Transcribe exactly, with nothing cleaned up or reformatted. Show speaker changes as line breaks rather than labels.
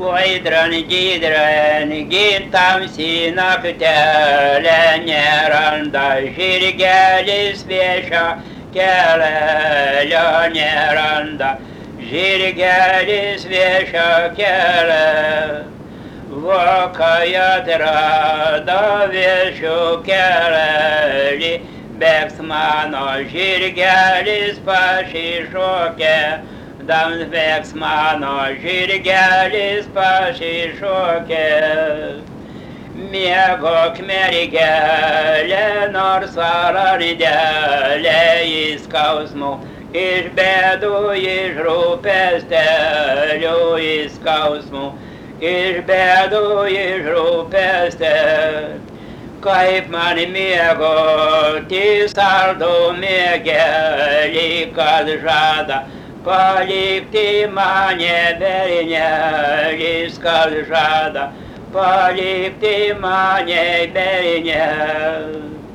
Vaidran gydran gintam sinaktelė neranda, žirgelis viešo kelio neranda, žirgelis viešo kelio. Vokai atrado viešų kelį, bėgs mano žirgelis pasišokė, dams bėgs mano žirgelis pasišokė. Miegok mergelė, nors valandėlę į skausmų, iš bėdų, iš rūpestėlių, į skausmų, iš bėdų, iš rūpestėlių. Kaip man miegoti saldų miegelį, kad žada palikti mane bernelis, kad žada palikti mane bernelis.